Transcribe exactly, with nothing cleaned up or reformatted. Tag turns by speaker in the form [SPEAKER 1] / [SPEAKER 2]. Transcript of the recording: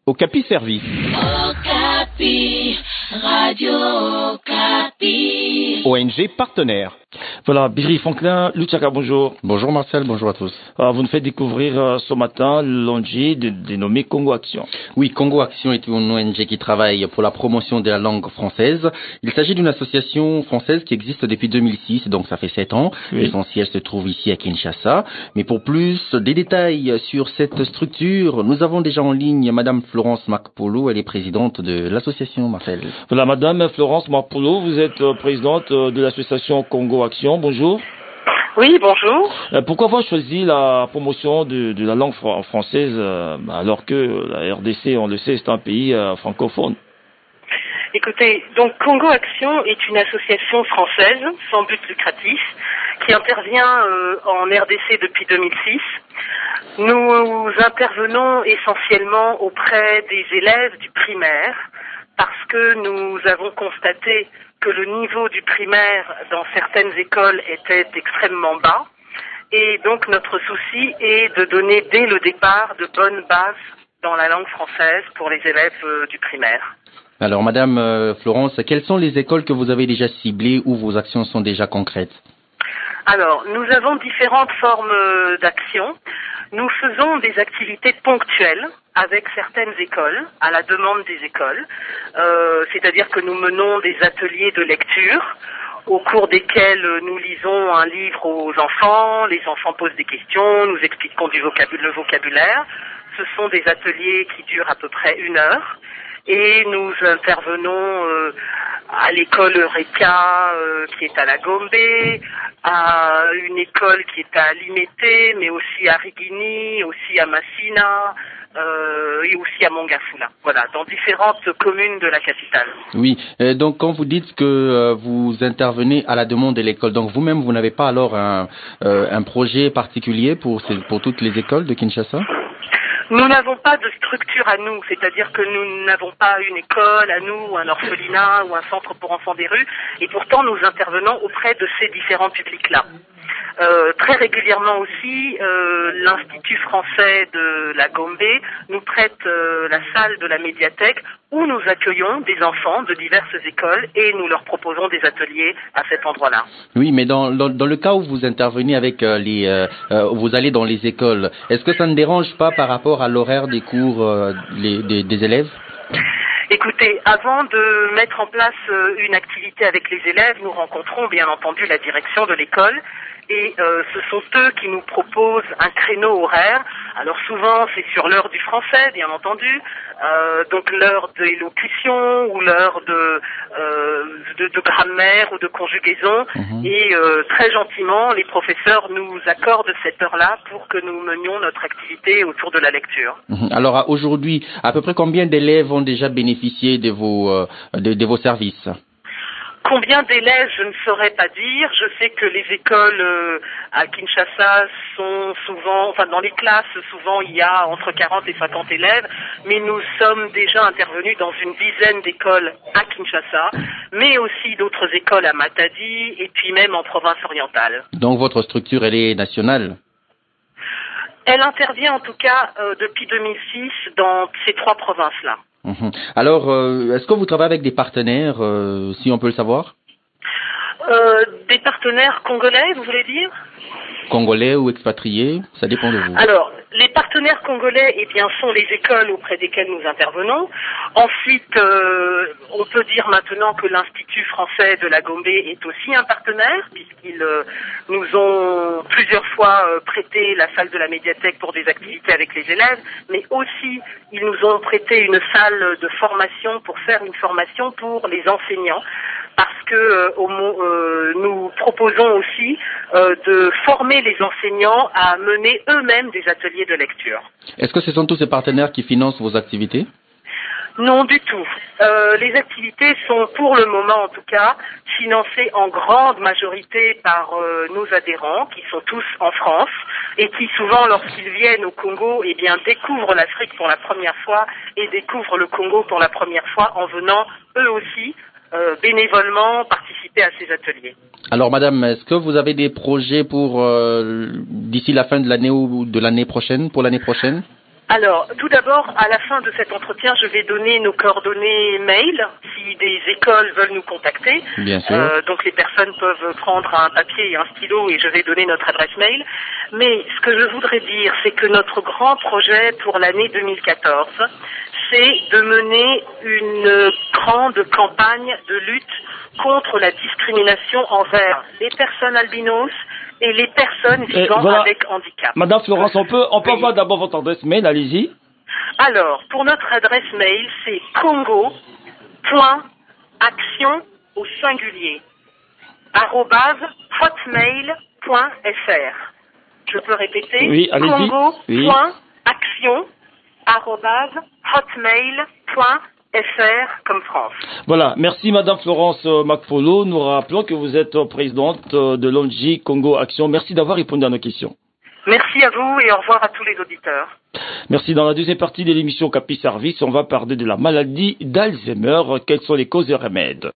[SPEAKER 1] Okapi Service.
[SPEAKER 2] Okapi, Radio Okapi.
[SPEAKER 1] O N G partenaire.
[SPEAKER 3] Voilà, Biri Franklin, Luciaka, bonjour.
[SPEAKER 4] Bonjour Marcel, bonjour à tous.
[SPEAKER 3] Alors, vous nous faites découvrir euh, ce matin l'O N G dénommé Congo Action.
[SPEAKER 4] Oui, Congo Action est une O N G qui travaille pour la promotion de la langue française. Il s'agit d'une association française qui existe depuis deux mille six, donc ça fait sept ans.
[SPEAKER 3] Oui.
[SPEAKER 4] Son siège se trouve ici à Kinshasa. Mais pour plus des détails sur cette structure, nous avons déjà en ligne Madame Florence Makpolo, elle est présidente de l'association, Marcel.
[SPEAKER 3] Voilà, Madame Florence Makpolo, vous êtes euh, présidente euh, de l'association Congo Action. Bonjour.
[SPEAKER 5] Oui, bonjour.
[SPEAKER 3] Euh, pourquoi avoir choisi la promotion de, de la langue fr- française euh, alors que la R D C, on le sait, c'est un pays euh, francophone?
[SPEAKER 5] Écoutez, donc Congo Action est une association française sans but lucratif qui intervient euh, en R D C depuis deux mille six. Nous intervenons essentiellement auprès des élèves du primaire parce que nous avons constaté que le niveau du primaire dans certaines écoles était extrêmement bas. Et donc notre souci est de donner dès le départ de bonnes bases dans la langue française pour les élèves euh, du primaire.
[SPEAKER 4] Alors Madame euh, Florence, quelles sont les écoles que vous avez déjà ciblées où vos actions sont déjà concrètes?
[SPEAKER 5] Alors, nous avons différentes formes euh, d'action. Nous faisons des activités ponctuelles avec certaines écoles, à la demande des écoles. Euh, c'est-à-dire que nous menons des ateliers de lecture au cours desquels nous lisons un livre aux enfants, les enfants posent des questions, nous expliquons du vocabulaire, le vocabulaire. Ce sont des ateliers qui durent à peu près une heure et nous intervenons euh, à l'école Eureka euh, qui est à la Gombe, à une école qui est à Limete, mais aussi à Rigini, aussi à Massina euh, et aussi à Mongafula. Voilà, dans différentes communes de la capitale.
[SPEAKER 4] Oui, euh, donc quand vous dites que euh, vous intervenez à la demande de l'école, donc vous-même vous n'avez pas alors un, euh, un projet particulier pour, ces, pour toutes les écoles de Kinshasa?
[SPEAKER 5] Nous n'avons pas de structure à nous, c'est-à-dire que nous n'avons pas une école à nous, un orphelinat ou un centre pour enfants des rues, et pourtant nous intervenons auprès de ces différents publics-là. Euh, très régulièrement aussi, euh, l'Institut français de la Gombe nous prête euh, la salle de la médiathèque où nous accueillons des enfants de diverses écoles et nous leur proposons des ateliers à cet endroit-là.
[SPEAKER 4] Oui, mais dans, dans, dans le cas où vous intervenez avec euh, les, euh, euh, vous allez dans les écoles, est-ce que ça ne dérange pas par rapport à l'horaire des cours euh, les, des, des élèves?
[SPEAKER 5] Écoutez, avant de mettre en place euh, une activité avec les élèves, nous rencontrons bien entendu la direction de l'école et euh, ce sont eux qui nous proposent un créneau horaire. Alors souvent c'est sur l'heure du français, bien entendu, euh, donc l'heure d'élocution ou l'heure de, euh, de, de grammaire ou de conjugaison.
[SPEAKER 4] Mmh.
[SPEAKER 5] Et euh, très gentiment, les professeurs nous accordent cette heure-là pour que nous menions notre activité autour de la lecture.
[SPEAKER 4] Mmh. Alors aujourd'hui, à peu près combien d'élèves ont déjà bénéficié de vos, euh, de, de vos services?
[SPEAKER 5] Combien d'élèves, je ne saurais pas dire. Je sais que les écoles euh, à Kinshasa sont souvent, enfin dans les classes, souvent il y a entre quarante et cinquante élèves, mais nous sommes déjà intervenus dans une dizaine d'écoles à Kinshasa, mais aussi d'autres écoles à Matadi et puis même en province orientale.
[SPEAKER 4] Donc votre structure, elle est nationale?
[SPEAKER 5] Elle intervient en tout cas euh, depuis deux mille six dans ces trois provinces-là.
[SPEAKER 4] Mmh. Alors, euh, est-ce que vous travaillez avec des partenaires, euh, si on peut le savoir?
[SPEAKER 5] euh, Des partenaires congolais, vous voulez dire?
[SPEAKER 4] Congolais ou expatriés, ça dépend de vous.
[SPEAKER 5] Alors, les partenaires congolais, eh bien, sont les écoles auprès desquelles nous intervenons. Ensuite, euh, on peut dire maintenant que l'Institut français de la Gombe est aussi un partenaire, puisqu'ils euh, nous ont plusieurs fois euh, prêté la salle de la médiathèque pour des activités avec les élèves, mais aussi ils nous ont prêté une salle de formation pour faire une formation pour les enseignants. Parce que euh, au, euh, nous proposons aussi euh, de former les enseignants à mener eux-mêmes des ateliers de lecture.
[SPEAKER 4] Est-ce que ce sont tous ces partenaires qui financent vos activités?
[SPEAKER 5] Non, du tout. Euh, les activités sont pour le moment en tout cas financées en grande majorité par euh, nos adhérents qui sont tous en France et qui souvent lorsqu'ils viennent au Congo eh bien, découvrent l'Afrique pour la première fois et découvrent le Congo pour la première fois en venant eux aussi Euh, bénévolement participer à ces ateliers.
[SPEAKER 4] Alors madame, est-ce que vous avez des projets pour euh, d'ici la fin de l'année ou de l'année prochaine, pour l'année prochaine?
[SPEAKER 5] Alors, tout d'abord, à la fin de cet entretien, je vais donner nos coordonnées mail si des écoles veulent nous contacter.
[SPEAKER 4] Bien sûr.
[SPEAKER 5] Euh, donc les personnes peuvent prendre un papier et un stylo et je vais donner notre adresse mail. Mais ce que je voudrais dire, c'est que notre grand projet pour l'année deux mille quatorze, c'est de mener une grande campagne de lutte contre la discrimination envers les personnes albinos et les personnes vivant
[SPEAKER 3] voilà.
[SPEAKER 5] avec handicap.
[SPEAKER 3] Madame Florence, on peut, on peut
[SPEAKER 5] Oui.
[SPEAKER 3] avoir d'abord votre adresse mail, allez-y.
[SPEAKER 5] Alors, pour notre adresse mail, c'est congo.action au singulier arobase hotmail point fr. Je peux répéter.
[SPEAKER 3] Oui, allez-y.
[SPEAKER 5] Congo.action arobase hotmail point fr comme France.
[SPEAKER 3] Voilà, merci Madame Florence euh, Makpolo. Nous rappelons que vous êtes euh, présidente euh, de l'O N G Congo Action. Merci d'avoir répondu à nos questions.
[SPEAKER 5] Merci à vous et au revoir à tous les auditeurs.
[SPEAKER 3] Merci. Dans la deuxième partie de l'émission Capi Service, on va parler de la maladie d'Alzheimer. Quelles sont les causes et remèdes?